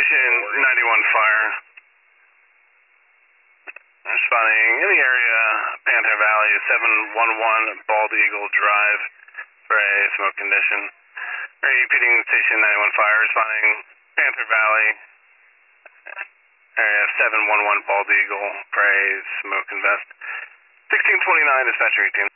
Station 91 Fire. Responding in the area, Panther Valley, 711 Bald Eagle Drive for a smoke condition. Repeating Station 91 Fire, responding Panther Valley, area 711 Bald Eagle for a smoke invest. 1629 dispatcher 18.